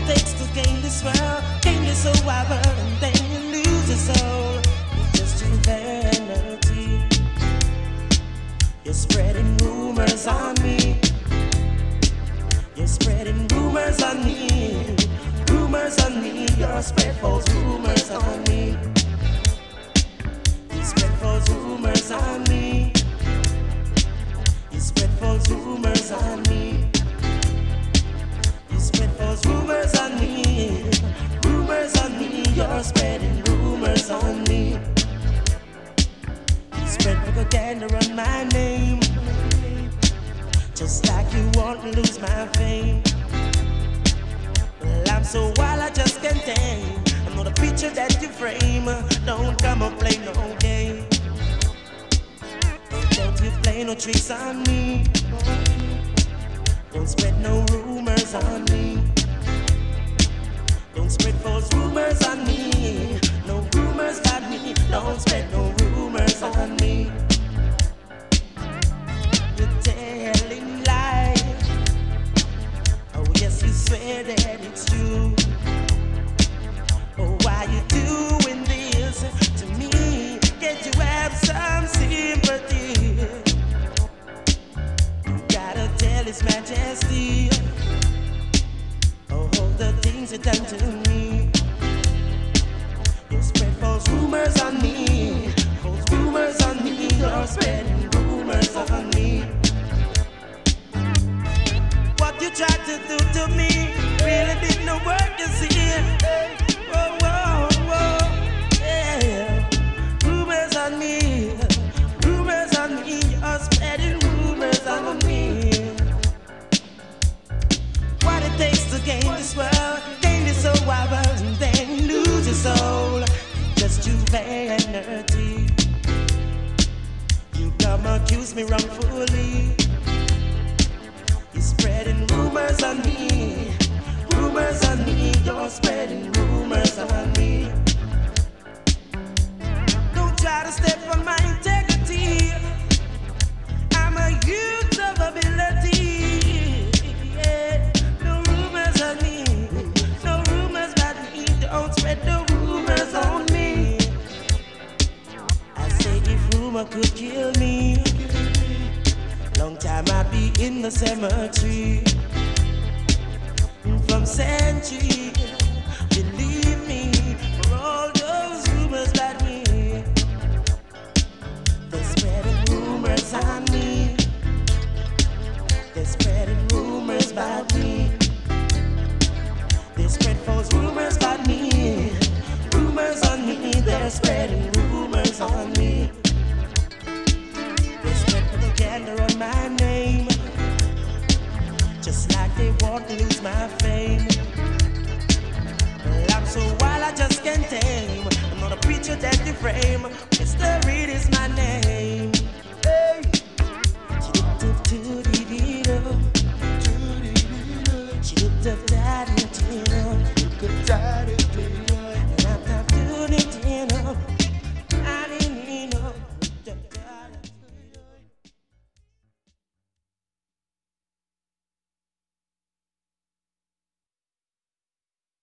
takes to gain this world, gain this so wide world, and then you lose your soul. It's just your vanity. You're spreading rumors on me. You're spreading rumors on me. Rumors on me. You're spread false rumors on me. You spread false rumors on me. You spread false rumors on me. You spread false rumors on me. Rumors on me. You're spreading rumors on me. You spread propaganda on my name. Just like you want to lose my fame. Well, I'm so wild I just can't tame. I'm not a picture that you frame. Don't come and play no game. Don't you play no tricks on me. Don't spread no rumors on me. Don't spread false rumors on me. No rumors about me. Don't spread no rumors on me. You're telling lies. Oh yes, you swear that it's true. Oh, why you doing this to me? Can't you have some sympathy? You gotta tell His Majesty. Oh, the things you done to me. You spread false rumors on me. False rumors on me. You're spreading rumors on me. What you tried to do to me really did no work, you see. Whoa, whoa, whoa, yeah. Rumors on me. Rumors on me. You're spreading rumors on me. What it takes to gain this world, gain this soul, and then lose your soul. Just you vanity. You come accuse me wrongfully. You're spreading rumors on me. Rumors on me. You're spreading rumors on me. Don't try to step on my integrity. I'm a youth of ability. Yeah. No rumors on me. No rumors about me. Don't spread no rumors on me. I say if rumor could kill me, long time I'd be in the cemetery. From century, believe me, for all those rumors about me. They're spreading rumors on me. They're spreading rumors about me. They spread false rumors about me. Rumors on me. They're spreading rumors on me. They spread propaganda on my name. Just like they want to lose my fame. Well, I'm so wild I just can't tame. I'm not a preacher that you frame. Mr. Reed is my name.